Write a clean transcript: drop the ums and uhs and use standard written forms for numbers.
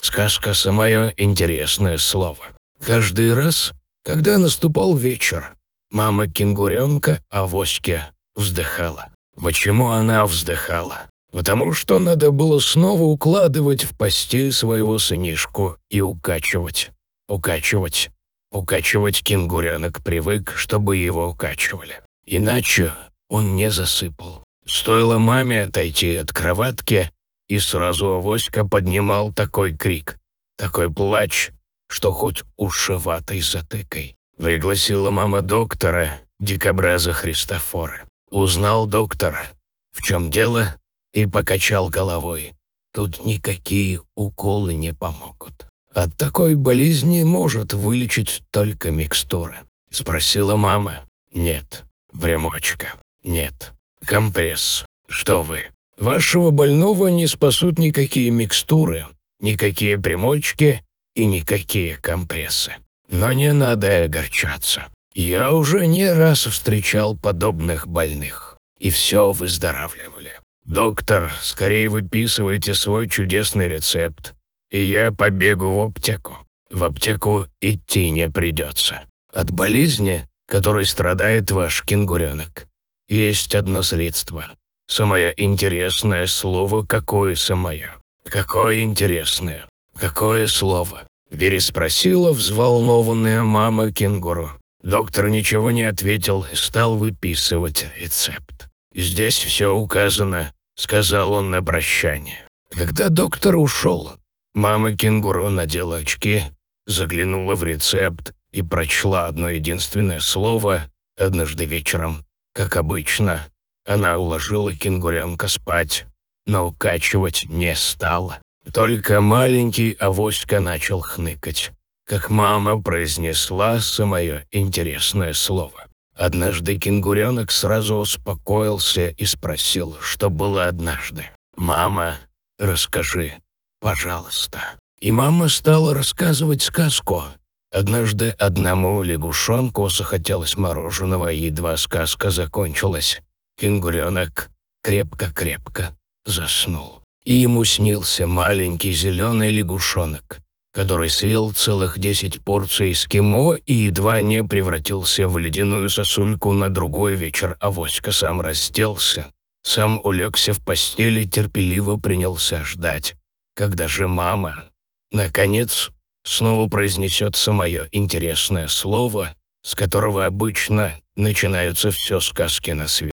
Сказка «Самое интересное слово». Каждый раз, когда наступал вечер, мама кенгуренка Авоська вздыхала. Почему она вздыхала? Потому что надо было снова укладывать в постель своего сынишку и укачивать. Укачивать кенгуренок привык, чтобы его укачивали. Иначе он не засыпал. Стоило маме отойти от кроватки, и сразу Авоська поднимал такой крик, такой плач, что хоть уши ватой затыкай. Пригласила мама доктора, дикобраза Христофора. Узнал доктор, в чем дело, и покачал головой. Тут никакие уколы не помогут. От такой болезни может вылечить только микстура. Спросила мама. Нет. Примочка. Нет. Компресс. Что вы? Вашего больного не спасут никакие микстуры, никакие примочки и никакие компрессы. Но не надо огорчаться. Я уже не раз встречал подобных больных, и все выздоравливали. Доктор, скорее выписывайте свой чудесный рецепт, и я побегу в аптеку. В аптеку идти не придется. От болезни, которой страдает ваш кенгуренок, есть одно средство. Самое интересное слово, какое самое? Какое интересное? Какое слово? Переспросила взволнованная мама кенгуру. Доктор ничего не ответил и стал выписывать рецепт. «Здесь все указано», — сказал он на прощание. Когда доктор ушел, мама кенгуру надела очки, заглянула в рецепт и прочла одно единственное слово однажды вечером. Как обычно, она уложила кенгуренка спать, но укачивать не стала. Только маленький Авоська начал хныкать, как мама произнесла самое интересное слово. Однажды кенгуренок сразу успокоился и спросил, что было однажды. «Мама, расскажи, пожалуйста». И мама стала рассказывать сказку. Однажды одному лягушонку захотелось мороженого, и едва сказка закончилась, кенгуренок крепко-крепко заснул. И ему снился маленький зеленый лягушонок, который съел целых 10 порций эскимо и едва не превратился в ледяную сосульку. На другой вечер Авоська сам разделся, сам улегся в постели, терпеливо принялся ждать, когда же мама, наконец, снова произнесет самое интересное слово, с которого обычно начинаются все сказки на свете.